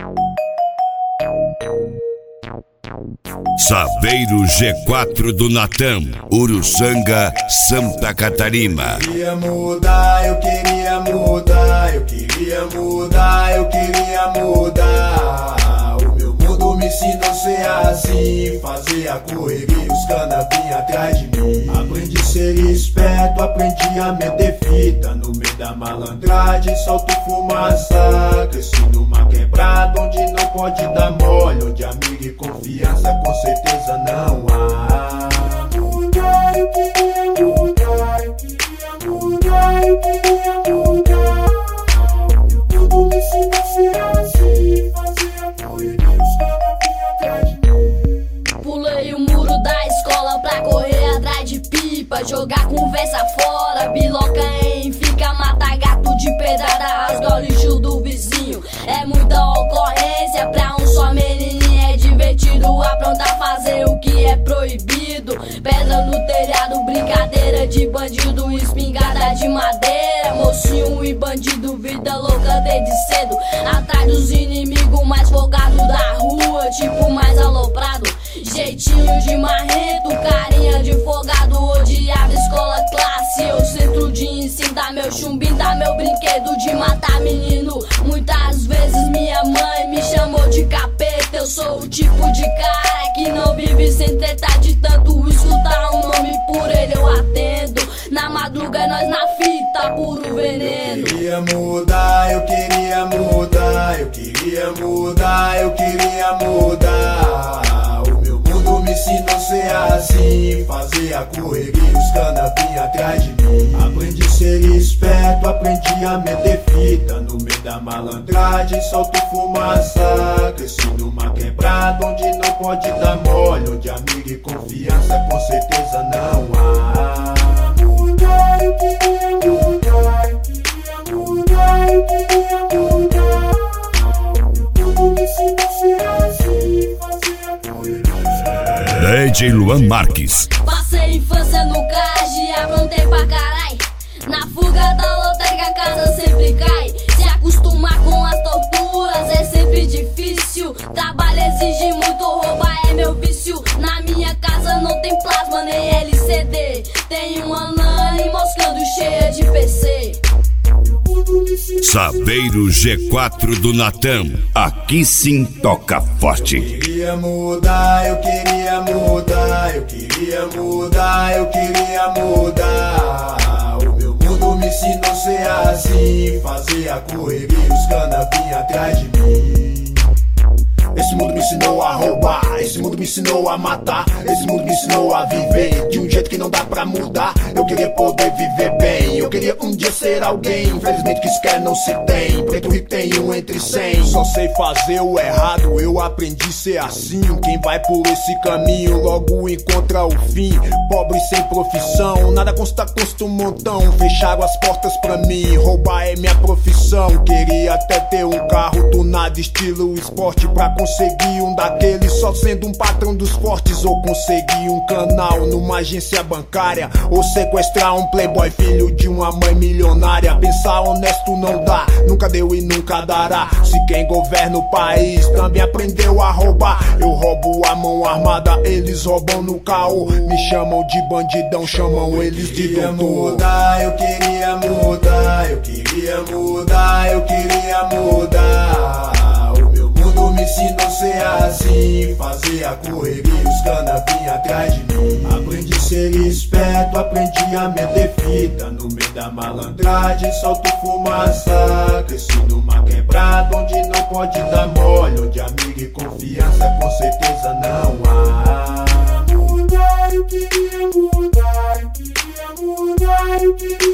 Saveiro G4 do Natam, Uruçanga, Santa Catarina. Eu queria mudar, eu queria mudar, eu queria mudar, eu queria mudar. O meu mundo me ensinou a ser assim, fazer a correria, os cana vinham atrás de mim. Aprendi a ser esperto, aprendi a meter fita, no meio da malandragem solto fumaça. Cresci numa quebrada onde não pode dar mole, onde amigo e confiança com certeza não há. Eu queria mudar, eu queria mudar, eu queria mudar. Tudo me ensina a ser assim, fazer a correria, os cana vinham atrás de mim. Pulei o muro da escola pra correr atrás de pipa, jogar conversa fora, biloca em fica, mata gato de pedrada, rasga o lixo do vizinho. É muita ocorrência pra um só menininho, é divertido aprontar, fazer o que é proibido. Pedra no telhado, brincadeira de bandido, espingarda de madeira, mocinho e bandido, vida louca desde cedo. Atrás dos inimigos mais folgados da rua, tipo mais aloprado, jeitinho de marrento, carinha de folgado, odiava escola classe. Eu centro de ensino, dá meu chumbinho, dá meu brinquedo de matar menino. Muitas vezes minha mãe me chamou de capeta. Eu sou o tipo de cara que não vive sem treta, de tanto escutar um nome por ele eu atendo. Na madruga nós na fita, puro veneno. Eu queria mudar, eu queria mudar, eu queria mudar, eu queria mudar. Me ensinou a ser assim, fazer a correria, os cana vinham atrás de mim. Aprendi a ser esperto, aprendi a meter fita, no meio da malandragem solto fumaça. Cresci numa quebrada onde não pode dar mole, onde amigo e confiança com certeza não há. Eu queria mudar, eu queria mudar, eu queria mudar. Tudo me ensinou a ser assim, fazer a correria. DJ Luan Marques. Passei infância no CAG, aprontei pra carai. Na fuga da lotérica a casa sempre cai. Se acostumar com as torturas é sempre difícil. Trabalho exige muito, roubar é meu vício. Na minha casa não tem plasma nem LCD. Tem uma LAN moscando cheia de PC. Saveiro G4 do Natam, aqui sim toca forte. Eu queria mudar, eu queria mudar, eu queria mudar, eu queria mudar. O meu mundo me ensinou a ser assim, fazer a correria, os cana vinham atrás de mim. Esse mundo me ensinou a roubar, esse mundo me ensinou a matar, esse mundo me ensinou a viver de um jeito que não dá pra mudar. Eu queria poder viver bem, eu queria um dia ser alguém. Infelizmente que isso quer não se tem, preto rico tem um entre 100. Só sei fazer o errado, eu aprendi a ser assim. Quem vai por esse caminho logo encontra o fim. Pobre sem profissão, nada custa um montão. Fecharam as portas pra mim, roubar é minha profissão. Queria até ter um carro tunado estilo esporte, pra conseguir um daqueles só sendo um patrão dos fortes. Ou conseguir um canal numa agência bancária, ou sequestrar um playboy filho de uma mãe milionária. Pensar honesto não dá, nunca deu e nunca dará. Se quem governa o país também aprendeu a roubar. Eu roubo a mão armada, eles roubam no caô. Me chamam de bandidão, chamam eles de doutor. Eu queria mudar, eu queria mudar, eu queria mudar. Me ensinou a ser assim, fazer a correria, os cana vinham atrás de mim. Aprendi a ser esperto, aprendi a meter fita, no meio da malandragem solto fumaça. Cresci numa quebrada onde não pode dar mole, onde amigo e confiança com certeza não há. Eu queria mudar, eu queria mudar, eu queria